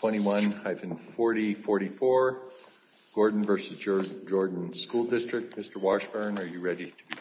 21-4044, Gordon versus Jordan School District. Mr. Washburn, are you ready to be?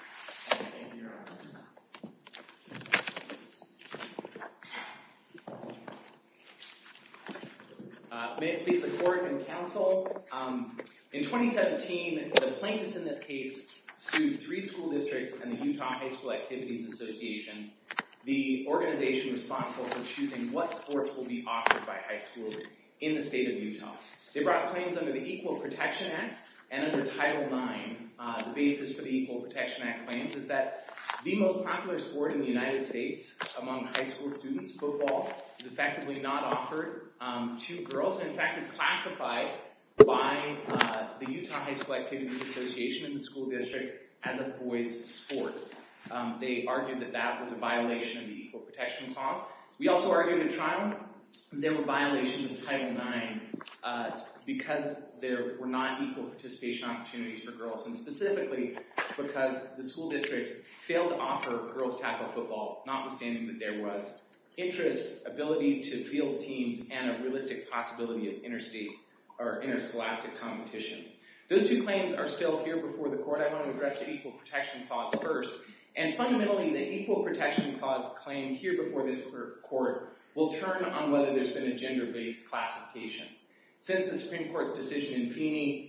May it please the court and counsel, in 2017, the plaintiffs in this case sued 3 school districts and the Utah High School Activities Association, the organization responsible for choosing what sports will be offered by high schools in the state of Utah. They brought claims under the Equal Protection Act and under Title IX. The basis for the Equal Protection Act claims is that the most popular sport in the United States among high school students, football, is effectively not offered to girls, and in fact is classified by the Utah High School Activities Association and the school districts as a boys' sport. They argued that that was a violation of the Equal Protection Clause. We also argued at trial there were violations of Title IX because there were not equal participation opportunities for girls, and specifically because the school districts failed to offer girls tackle football, notwithstanding that there was interest, ability to field teams, and a realistic possibility of interstate or interscholastic competition. Those 2 claims are still here before the court. I want to address the Equal Protection Clause first. And fundamentally, the Equal Protection Clause claim here before this court will turn on whether there's been a gender-based classification. Since the Supreme Court's decision in Feeney,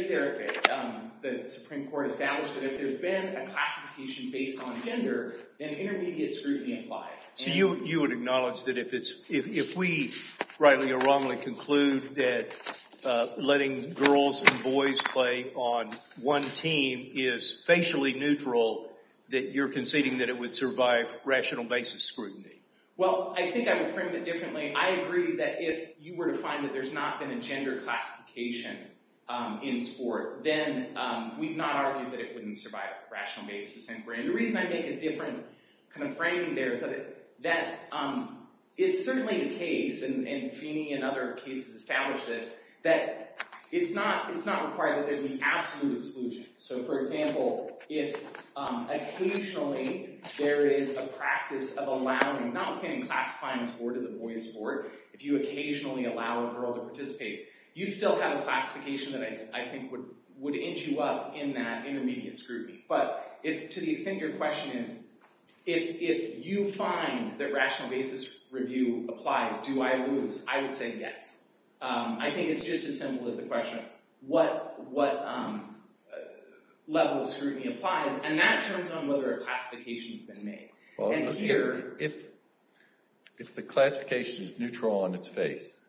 the Supreme Court established that if there's been a classification based on gender, then intermediate scrutiny applies. So you would acknowledge that if we rightly or wrongly conclude that letting girls and boys play on one team is facially neutral, that you're conceding that it would survive rational basis scrutiny? Well, I think I would frame it differently. I agree that if you were to find that there's not been a gender classification in sport, then we've not argued that it wouldn't survive rational basis inquiry. And the reason I make a different kind of framing there is that it's certainly the case, and Feeney and other cases establish this, that it's not required that there be absolute exclusion. So, for example, if occasionally there is a practice of allowing, notwithstanding classifying a sport as a boys' sport, if you occasionally allow a girl to participate, you still have a classification that I think would inch you up in that intermediate scrutiny. But if, to the extent your question is, if you find that rational basis review applies, do I lose? I would say yes. I think it's just as simple as the question of what level of scrutiny applies, and that turns on whether a classification has been made. Well, and here, if the classification is neutral on its face,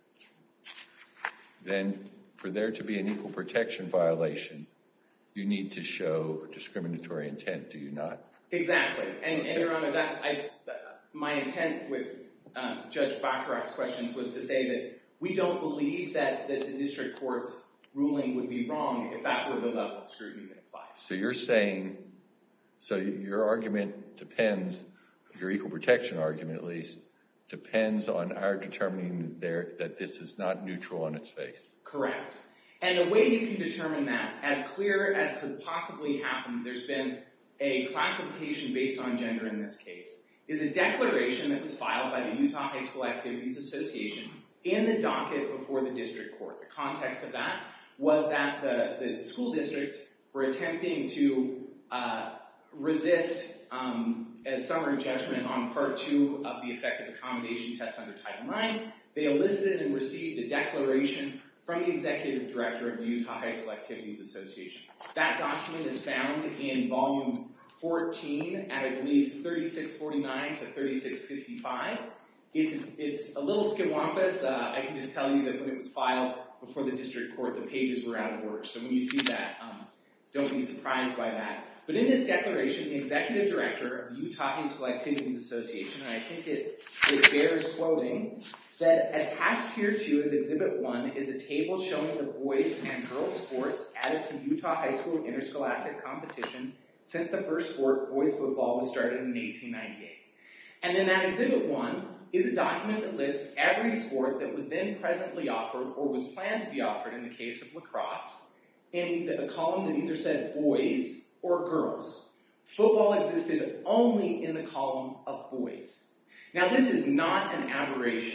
then for there to be an equal protection violation, you need to show discriminatory intent, do you not? Exactly. And Your Honor, that's my intent with Judge Bacharach's questions was to say that we don't believe that the district court's ruling would be wrong if that were the level of scrutiny that applies. So you're saying, so your argument depends, your equal protection argument at least, depends on our determining that this is not neutral on its face. Correct. And the way you can determine that, as clear as could possibly happen, there's been a classification based on gender in this case, is a declaration that was filed by the Utah High School Activities Association in the docket before the district court. The context of that was that the school districts were attempting to resist a summary judgment on Part 2 of the effective accommodation test under Title IX. They elicited and received a declaration from the executive director of the Utah High School Activities Association. That document is found in volume 14 at, I believe, 3649 to 3655. It's a little skidwampus. I can just tell you that when it was filed before the district court, the pages were out of order. So when you see that, don't be surprised by that. But in this declaration, the executive director of the Utah High School Activities Association, and I think it bears quoting, said, attached here to as Exhibit 1 is a table showing the boys and girls sports added to Utah High School interscholastic competition since the first sport, boys football, was started in 1898. And then that Exhibit 1 is a document that lists every sport that was then presently offered or was planned to be offered in the case of lacrosse in a column that either said boys or girls. Football existed only in the column of boys. Now, this is not an aberration.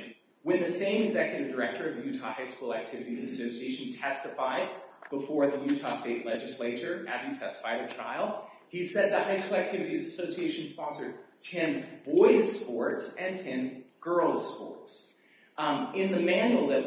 When the same executive director of the Utah High School Activities Association testified before the Utah State Legislature, as he testified at trial, he said the High School Activities Association sponsored 10 boys' sports and 10 girls' sports. In the manual that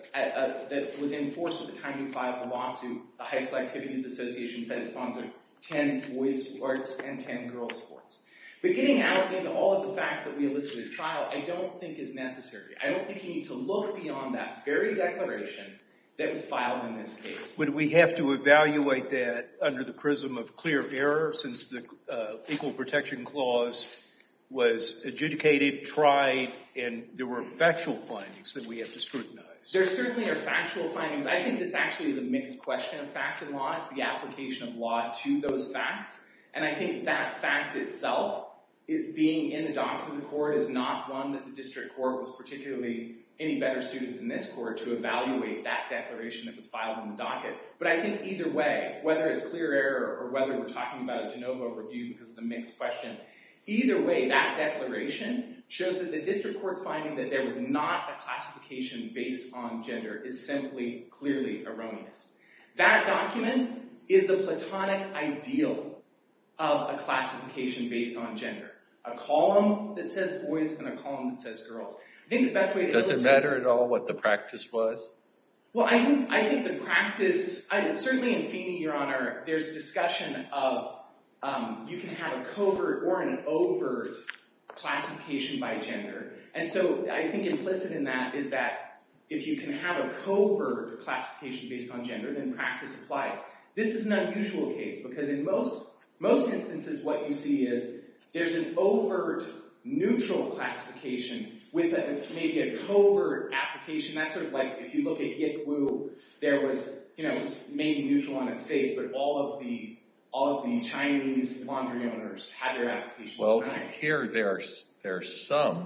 was in force at the time we filed the lawsuit, the High School Activities Association said it sponsored 10 boys' sports and 10 girls' sports. But getting out into all of the facts that we elicited at trial, I don't think is necessary. I don't think you need to look beyond that very declaration that was filed in this case. Would we have to evaluate that under the prism of clear error, since the Equal Protection Clause was adjudicated, tried, and there were factual findings that we have to scrutinize? There certainly are factual findings. I think this actually is a mixed question of fact and law. It's the application of law to those facts. And I think that fact itself, it being in the docket of the court, is not one that the district court was particularly any better suited than this court to evaluate that declaration that was filed in the docket. But I think either way, whether it's clear error or whether we're talking about a de novo review because of the mixed question, either way, that declaration shows that the district court's finding that there was not a classification based on gender is simply clearly erroneous. That document is the platonic ideal of a classification based on gender. A column that says boys and a column that says girls. I think the best way to illustrate... Does it matter at all what the practice was? Well, I think the practice... certainly in Feeney, Your Honor, there's discussion of you can have a covert or an overt classification by gender. And so I think implicit in that is that if you can have a covert classification based on gender, then practice applies. This is an unusual case because in most instances what you see is there's an overt neutral classification with maybe a covert application. That's sort of like if you look at Yik Woo, there was, it was maybe neutral on its face, but all of the Chinese laundry owners had their applications. Well, here there's some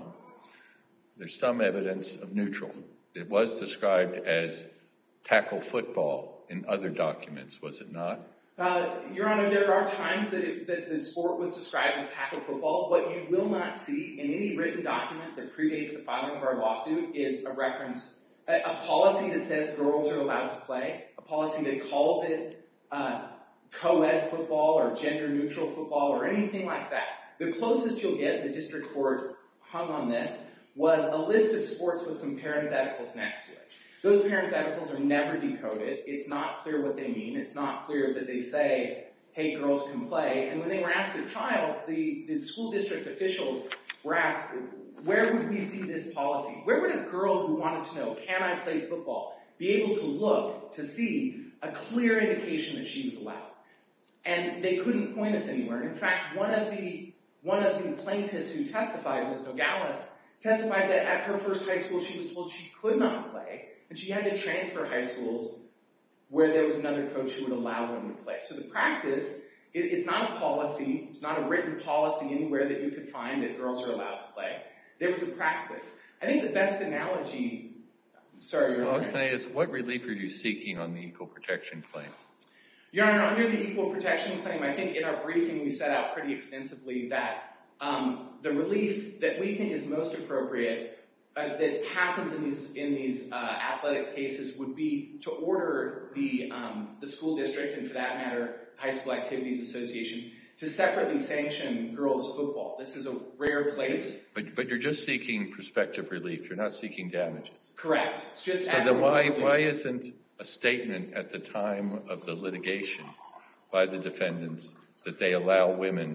evidence of neutral. It was described as tackle football in other documents, was it not? Your Honor, there are times that the sport was described as tackle football. What you will not see in any written document that predates the filing of our lawsuit is a reference, a policy that says girls are allowed to play, a policy that calls it co-ed football or gender-neutral football or anything like that. The closest you'll get, the district court hung on this, was a list of sports with some parentheticals next to it. Those parentheticals are never decoded. It's not clear what they mean. It's not clear that they say, hey, girls can play. And when they were asked at trial, the school district officials were asked, where would we see this policy? Where would a girl who wanted to know, can I play football, be able to look to see a clear indication that she was allowed? And they couldn't point us anywhere. And in fact, one of the plaintiffs who testified, Ms. Nogales, testified that at her first high school she was told she could not play, and she had to transfer high schools where there was another coach who would allow women to play. So the practice, it's not a policy, it's not a written policy anywhere that you could find that girls are allowed to play. There was a practice. I think the best analogy, sorry, Your Honor. I was going to ask, what relief are you seeking on the equal protection claim? Your Honor, under the equal protection claim, I think in our briefing we set out pretty extensively that the relief that we think is most appropriate that happens in these athletics cases would be to order the school district, and for that matter, the High School Activities Association, to separately sanction girls' football. This is a rare place. But you're just seeking prospective relief. You're not seeking damages. Correct. It's just so then why isn't a statement at the time of the litigation by the defendants that they allow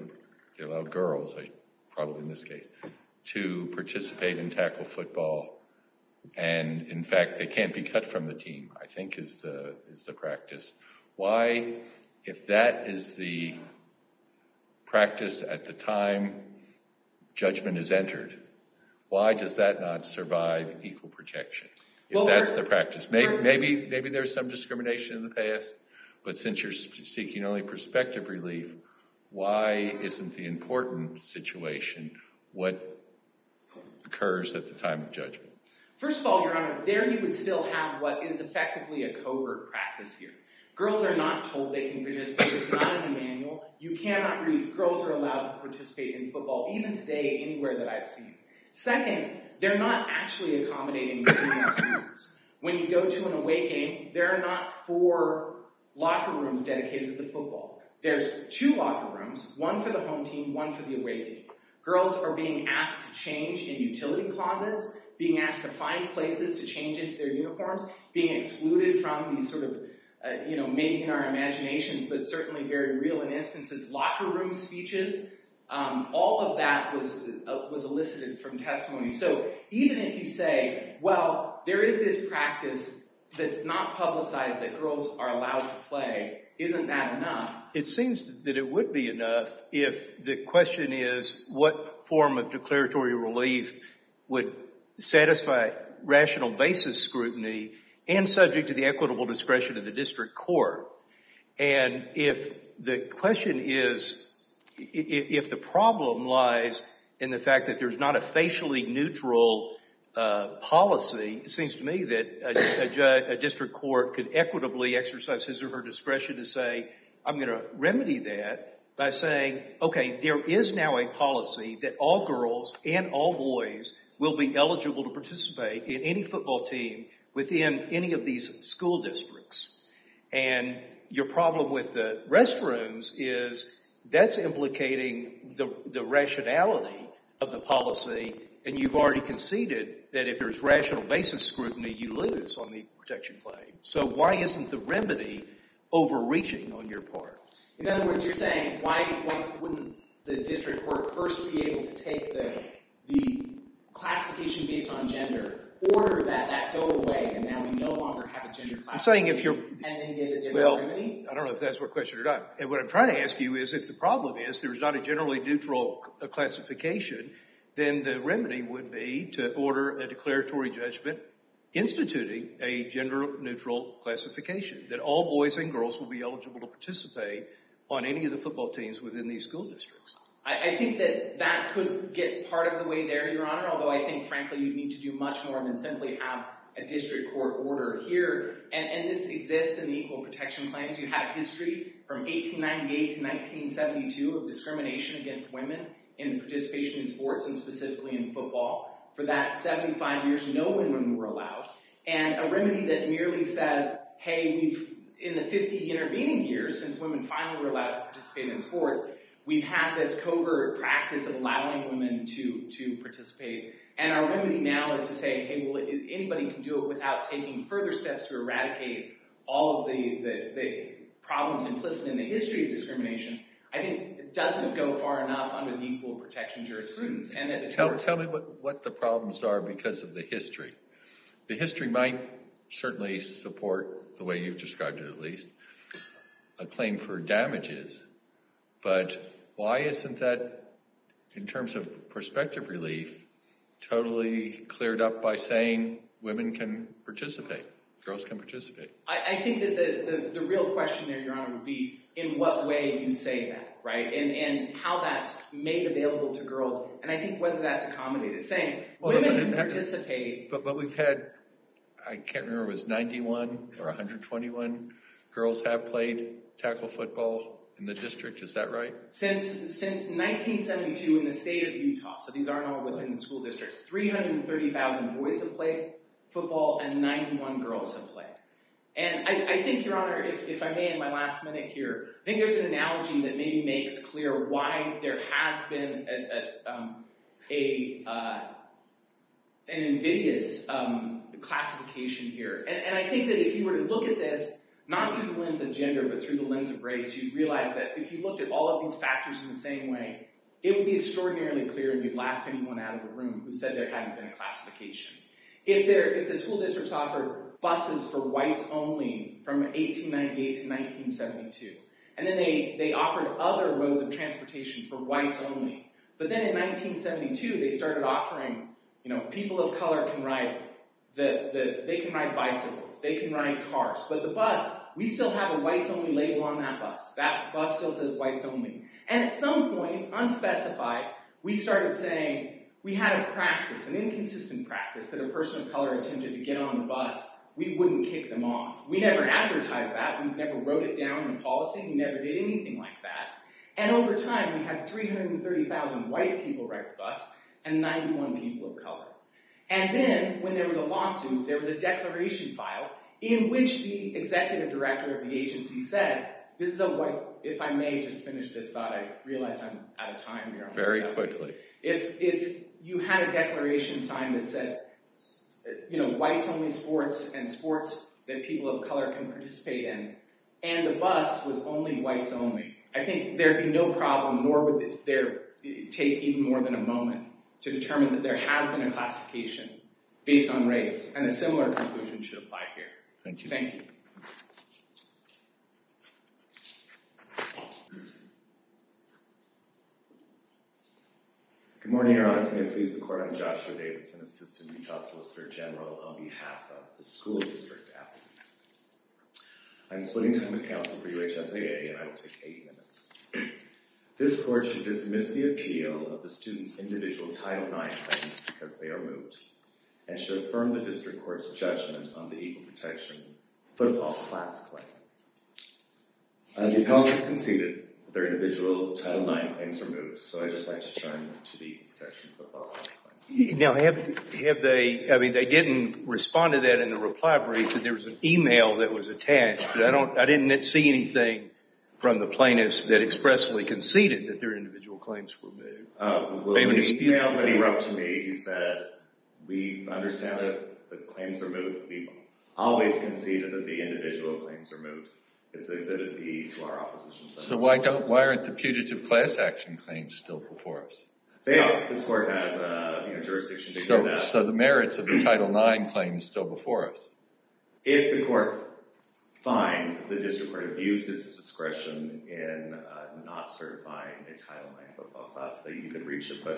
girls, probably in this case, to participate in tackle football, and in fact they can't be cut from the team, I think is the practice. Why, if that is the practice at the time judgment is entered, why does that not survive equal protection? If that's the practice. Maybe there's some discrimination in the past, but since you're seeking only prospective relief, why isn't the important situation what occurs at the time of judgment? First of all, Your Honor, there you would still have what is effectively a covert practice here. Girls are not told they can participate. It's not in the manual. You cannot read. Girls are allowed to participate in football, even today, anywhere that I've seen. Second, they're not actually accommodating the female students. When you go to an away game, there are not 4 locker rooms dedicated to the football. There's 2 locker rooms, one for the home team, one for the away team. Girls are being asked to change in utility closets, being asked to find places to change into their uniforms, being excluded from these sort of, maybe in our imaginations, but certainly very real in instances, locker room speeches. All of that was elicited from testimony. So even if you say, well, there is this practice that's not publicized that girls are allowed to play, isn't that enough? It seems that it would be enough if the question is what form of declaratory relief would satisfy rational basis scrutiny and subject to the equitable discretion of the district court. And if the question is, if the problem lies in the fact that there's not a facially neutral policy, it seems to me that a district court could equitably exercise his or her discretion to say, I'm going to remedy that by saying, okay, there is now a policy that all girls and all boys will be eligible to participate in any football team within any of these school districts. And your problem with the restrooms is that's implicating the rationality of the policy, and you've already conceded that if there's rational basis scrutiny, you lose on the protection claim. So why isn't the remedy overreaching on your part? In other words, you're saying, why wouldn't the district court first be able to take the classification based on gender, order that go away, and now we no longer have a gender classification, I'm saying if you're, and then give a different remedy? I don't know if that's what question or not. And what I'm trying to ask you is if the problem is there's not a generally neutral classification, then the remedy would be to order a declaratory judgment instituting a gender-neutral classification, that all boys and girls will be eligible to participate on any of the football teams within these school districts. I think that could get part of the way there, Your Honor, although I think, frankly, you'd need to do much more than simply have a district court order here. And this exists in the equal protection claims. You have history from 1898 to 1972 of discrimination against women in participation in sports, and specifically in football. For that 75 years, no women were allowed. And a remedy that merely says, hey, in the 50 intervening years, since women finally were allowed to participate in sports, we've had this covert practice of allowing women to participate. And our remedy now is to say, hey, well, anybody can do it without taking further steps to eradicate all of the problems implicit in the history of discrimination. I think it doesn't go far enough under the equal protection jurisprudence. And Tell me what the problems are because of the history. The history might certainly support, the way you've described it at least, a claim for damages. But why isn't that, in terms of prospective relief, totally cleared up by saying women can participate, girls can participate? I think that the real question there, Your Honor, would be in what way you say that, right? And how that's made available to girls, and I think whether that's accommodated. Saying women can participate. But we've had, I can't remember, it was 91 or 121 girls have played tackle football in the district, is that right? Since 1972 in the state of Utah, so these aren't all within the school districts, 330,000 boys have played football and 91 girls have played. And I think, Your Honor, if I may in my last minute here, I think there's an analogy that maybe makes clear why there has been an invidious classification here. And I think that if you were to look at this, not through the lens of gender, but through the lens of race, you'd realize that if you looked at all of these factors in the same way, it would be extraordinarily clear and you'd laugh anyone out of the room who said there hadn't been a classification. If the school districts offered buses for whites only from 1898 to 1972, and then they offered other modes of transportation for whites only, but then in 1972 they started offering, people of color can ride they can ride bicycles, they can ride cars, but the bus, we still have a whites only label on that bus. That bus still says whites only. And at some point, unspecified, we started saying we had a practice, an inconsistent practice, that a person of color attempted to get on the bus, we wouldn't kick them off. We never advertised that. We never wrote it down in policy. We never did anything like that. And over time, we had 330,000 white people ride the bus and 91 people of color. And then, when there was a lawsuit, there was a declaration filed in which the executive director of the agency said, this is a white, if I may just finish this thought, I realize I'm out of time here. Very quickly. If you had a declaration signed that said, whites only sports and sports that people of color can participate in, and the bus was only whites only, I think there'd be no problem, nor would there take even more than a moment to determine that there has been a classification based on race, and a similar conclusion should apply here. Thank you. Thank you. Good morning, Your Honors. May it please the Court, I'm Joshua Davidson, Assistant Utah Solicitor General on behalf of the school district applicants. I'm splitting time with counsel for UHSAA, and I will take 8 minutes. This Court should dismiss the appeal of the students' individual Title IX claims because they are moot, and should affirm the district court's judgment on the equal protection football class claim. The appellants have conceded that their individual Title IX claims are moot, so I'd just like to turn to the equal protection football class claim. Now, have they, they didn't respond to that in the reply brief, but there was an email that was attached, but I didn't see anything from the plaintiffs that expressly conceded that their individual claims were moot. Well, the email that he wrote to me, he said, we understand that the claims are moot. We've always conceded that the individual claims are moot. It's Exhibit B to our opposition. So why aren't the putative class action claims still before us? They are. This Court has jurisdiction to hear that. So the merits of the Title IX claim is still before us. If the Court finds that the district court abused its discretion in not certifying a Title IX football class, that you could reach it. But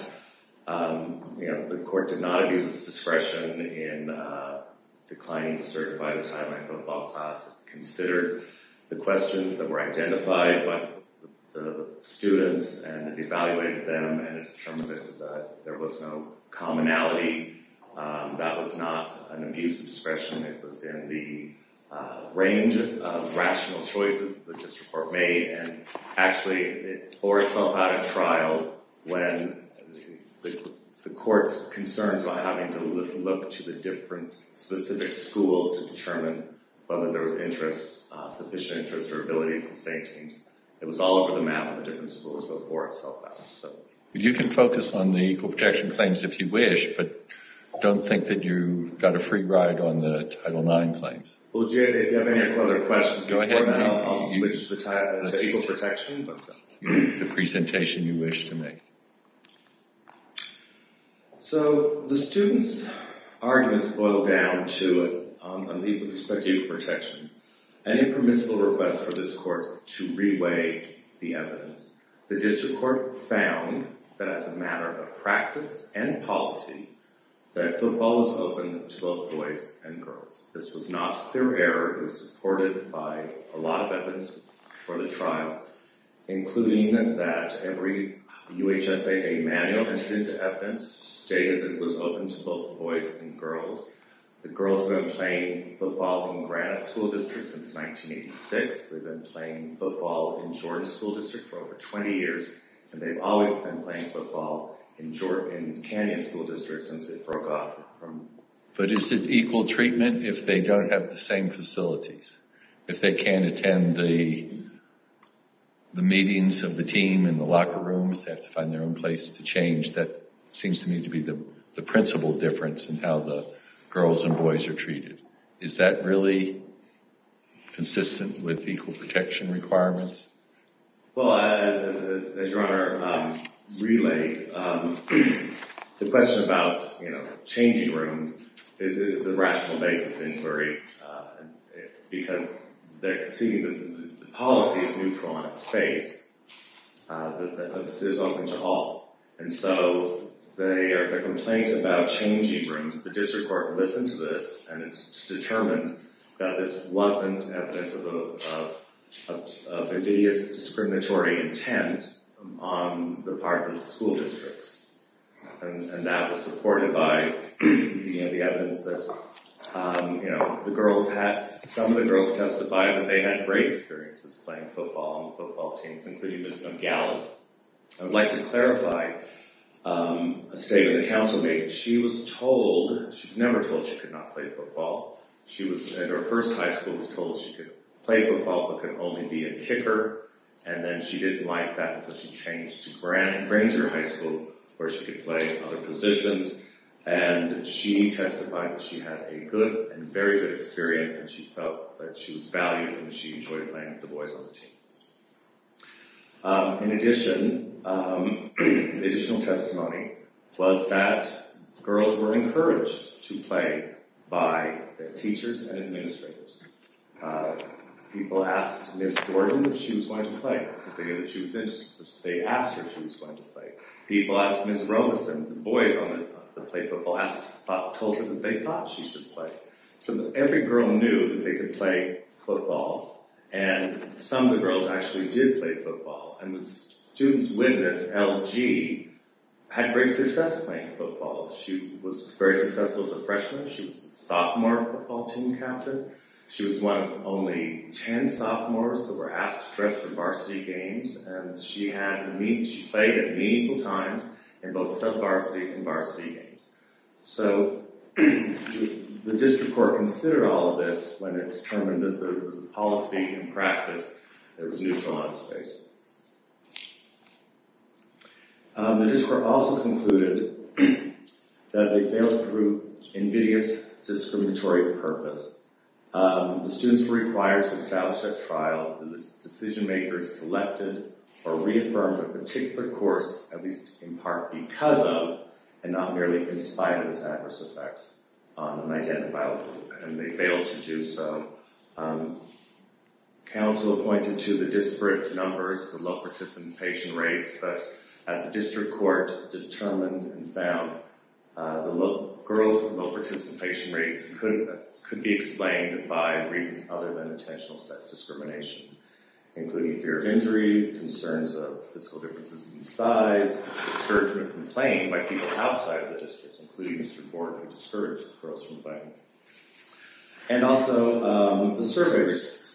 the Court did not abuse its discretion in declining to certify the Title IX football class. It considered the questions that were identified by the students, and it evaluated them, and it determined that there was no commonality. That was not an abuse of discretion. It was in the range of rational choices that the district court made, and actually it bore itself out at trial when the court's concerns about having to look to the different specific schools to determine whether there was sufficient interest or ability to sustain teams. It was all over the map of the different schools, so it bore itself out. So you can focus on the equal protection claims if you wish, but don't think that you've got a free ride on the Title IX claims. Well, Jay, if you have any other questions, go ahead. I'll switch to equal protection. But the presentation you wish to make. So the students' arguments boil down to, with respect to equal protection, an impermissible request for this court to reweigh the evidence. The district court found that as a matter of practice and policy, that football was open to both boys and girls. This was not clear error. It was supported by a lot of evidence for the trial, including that every UHSAA manual entered into evidence stated that it was open to both boys and girls. The girls have been playing football in Granite School District since 1986. They've been playing football in Jordan School District for over 20 years, and they've always been playing football in Canyon School District since it broke off from. But is it equal treatment if they don't have the same facilities? If they can't attend the meetings of the team in the locker rooms, they have to find their own place to change. That seems to me to be the principal difference in how the girls and boys are treated. Is that really consistent with equal protection requirements? Well, as Your Honor relayed, the question about changing rooms is a rational basis inquiry because they're conceding that the policy is neutral on its face. That this is open to all, and so their complaint about changing rooms. The district court listened to this and it's determined that this wasn't evidence of invidious discriminatory intent on the part of the school districts. And that was supported by the evidence that some of the girls testified that they had great experiences playing football on football teams, including Ms. Nogales. I would like to clarify a statement the council made. She was never told she could not play football. She was, at her first high school, was told she could play football but could only be a kicker. And then she didn't like that, and so she changed to Granger High School, where she could play other positions. And she testified that she had a good and very good experience, and she felt that she was valued and she enjoyed playing with the boys on the team. In addition, the additional testimony was that girls were encouraged to play by their teachers and administrators. People asked Ms. Gordon if she was going to play because they knew that she was interested. So they asked her if she was going to play. People asked Ms. Robeson, the boys on the play football, told her that they thought she should play. So that every girl knew that they could play football, and some of the girls actually did play football. And the students witness, LG, had great success playing football. She was very successful as a freshman. She was the sophomore football team captain. She was one of only 10 sophomores that were asked to dress for varsity games, and she played at meaningful times in both sub-varsity and varsity games. So the district court considered all of this when it determined that there was a policy and practice that was neutral on its face. The district court also concluded that they failed to prove invidious discriminatory purpose. The students were required to establish at trial that the decision makers selected or reaffirmed a particular course, at least in part because of, and not merely in spite of its adverse effects on an identifiable group, and they failed to do so. Council pointed to the disparate numbers, the low participation rates, but as the district court determined and found, girls' low participation rates could be explained by reasons other than intentional sex discrimination, including fear of injury, concerns of physical differences in size, discouragement from playing by people outside of the district, including Mr. Gordon, who discouraged girls from playing. And also the survey results.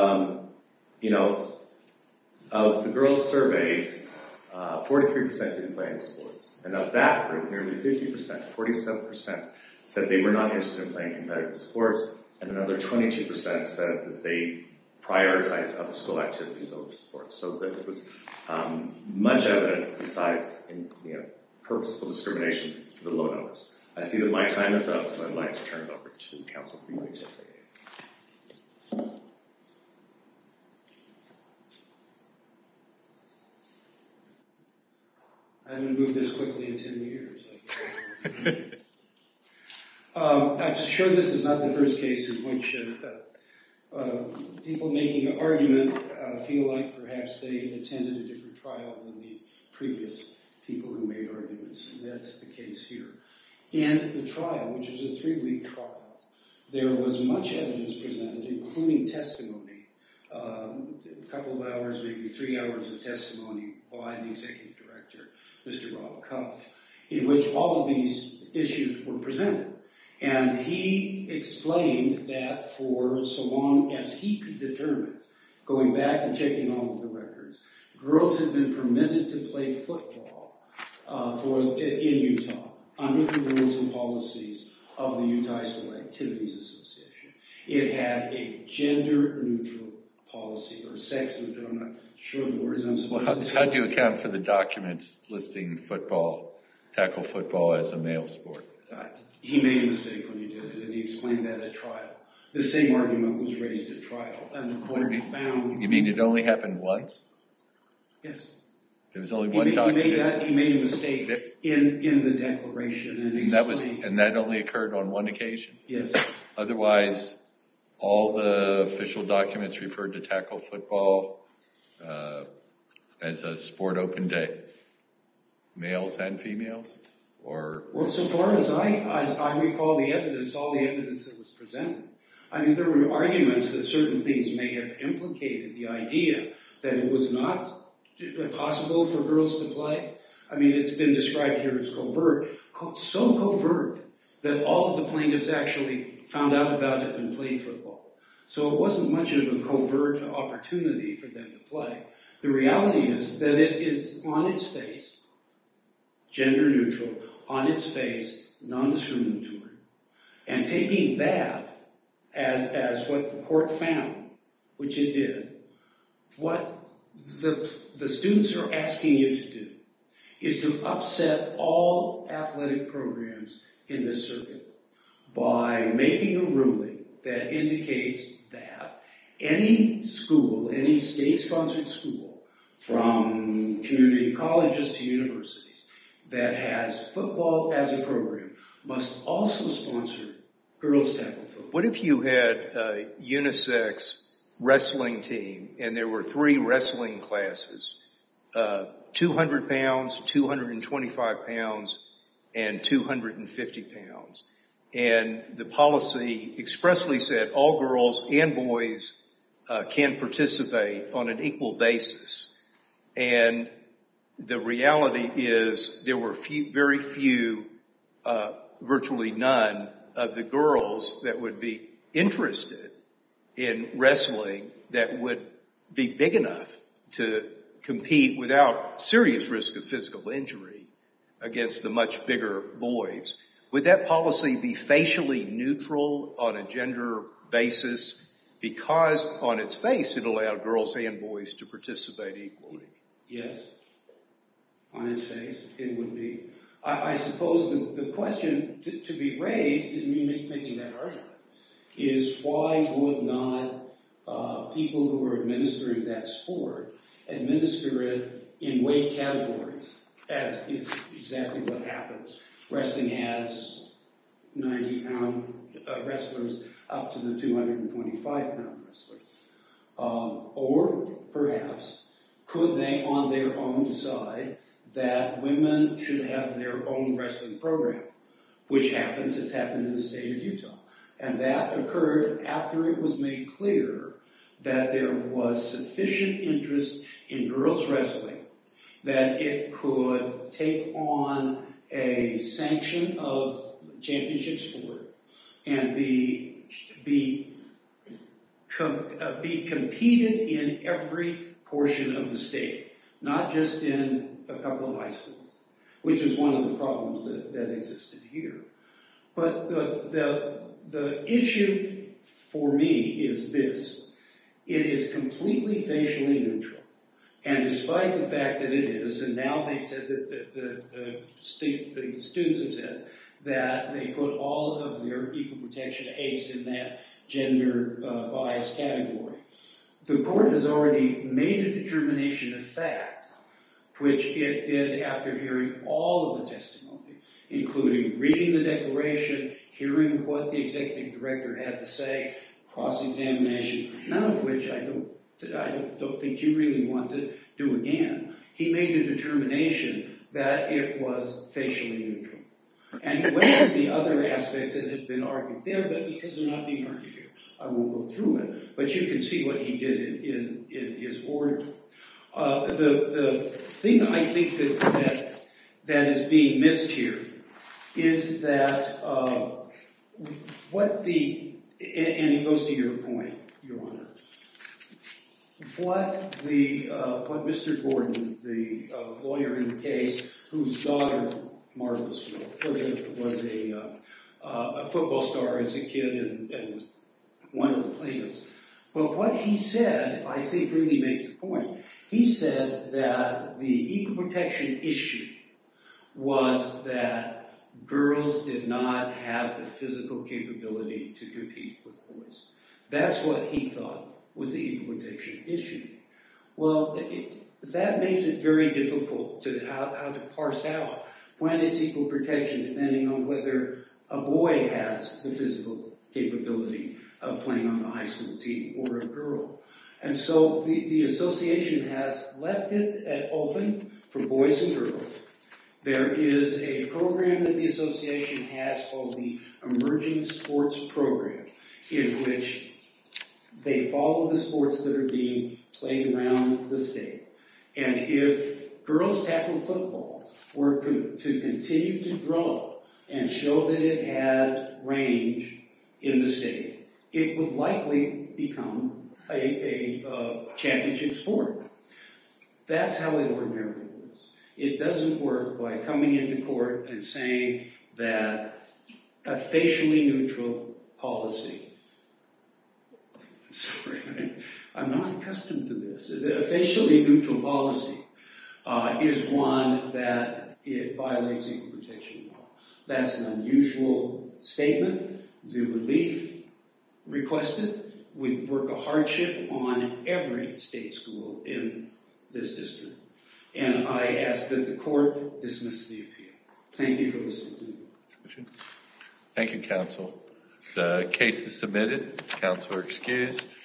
Of the girls surveyed, 43% didn't play any sports. And of that group, nearly 50%, 47%, said they were not interested in playing competitive sports, and another 22% said that they prioritized other school activities over sports. So that it was much evidence besides purposeful discrimination for the low numbers. I see that my time is up, so I'd like to turn it over to Council for UHSAA. I haven't moved this quickly in 10 years. I'm sure this is not the first case in which people making an argument feel like perhaps they attended a different trial than the previous people who made arguments, and that's the case here. In the trial, which was a 3-week trial, there was much evidence presented, including testimony, a couple of hours, maybe 3 hours of testimony by the executive director, Mr. Rob Cuff, in which all of these issues were presented. And he explained that for so long as he could determine, going back and checking all of the records, girls had been permitted to play football in Utah under the rules and policies of the Utah High School Activities Association. It had a gender-neutral policy, or sex-neutral, I'm not sure the words I'm supposed to say. How do you account for the documents listing tackle football as a male sport? He made a mistake when he did it, and he explained that at trial. The same argument was raised at trial, and the court found... You mean it only happened once? Yes. There was only one document? He made a mistake in the declaration and explained... And that only occurred on one occasion? Yes. Otherwise, all the official documents referred to tackle football as a sport open day, males and females? Well, so far as I recall the evidence, all the evidence that was presented, I mean, there were arguments that certain things may have implicated the idea that it was not possible for girls to play. I mean, it's been described here as covert, so covert that all of the plaintiffs actually found out about it and played football. So it wasn't much of a covert opportunity for them to play. The reality is that it is on its face gender neutral, on its face, non-discriminatory. And taking that as what the court found, which it did, what the students are asking you to do is to upset all athletic programs in this circuit by making a ruling that indicates that any school, any state-sponsored school, from community colleges to universities, that has football as a program must also sponsor girls tackle football. What if you had a unisex wrestling team and there were 3 wrestling classes, 200 pounds, 225 pounds, and 250 pounds. And the policy expressly said all girls and boys can participate on an equal basis. And the reality is there were very few, virtually none, of the girls that would be interested in wrestling that would be big enough to compete without serious risk of physical injury against the much bigger boys. Would that policy be facially neutral on a gender basis because on its face it allowed girls and boys to participate equally? Yes. On its face, it would be. I suppose the question to be raised in me making that argument is why would not people who are administering that sport administer it in weight categories, as is exactly what happens. Wrestling has 90-pound wrestlers up to the 225-pound wrestlers. Or perhaps, could they on their own decide that women should have their own wrestling program, which happens, it's happened in the state of Utah. And that occurred after it was made clear that there was sufficient interest in girls wrestling that it could take on a sanction of championship sport and be competed in every portion of the state, not just in a couple of high schools, which is one of the problems that existed here. But the issue for me is this. It is completely facially neutral. And despite the fact that it is, and now they've said that the students have said that they put all of their equal protection aids in that gender bias category. The court has already made a determination of fact, which it did after hearing all of the testimony, including reading the declaration, hearing what the executive director had to say, cross-examination, none of which I don't think you really want to do again. He made a determination that it was facially neutral. And he went through the other aspects that had been argued there, but because they're not being argued here, I won't go through it. But you can see what he did in his order. The thing I think that is being missed here is that and it goes to your point, Your Honor, what Mr. Gordon, the lawyer in the case, whose daughter, Marvelous Girl, was a football star as a kid and was one of the plaintiffs. But what he said, I think, really makes the point. He said that the equal protection issue was that girls did not have the physical capability to compete with boys. That's what he thought was the equal protection issue. Well, that makes it very difficult to how to parse out when it's equal protection, depending on whether a boy has the physical capability of playing on the high school team or a girl. And so the association has left it open for boys and girls. There is a program that the association has called the Emerging Sports Program, in which they follow the sports that are being played around the state. And if girls tackle football were to continue to grow and show that it had range in the state, it would likely become a championship sport. That's how it ordinarily works. It doesn't work by coming into court and saying that a facially neutral policy, sorry, I'm not accustomed to this. A facially neutral policy is one that it violates equal protection law. That's an unusual statement. The relief requested would work a hardship on every state school in this district. And I ask that the court dismiss the appeal. Thank you for listening to me. Thank you, counsel. The case is submitted. Counsel are excused.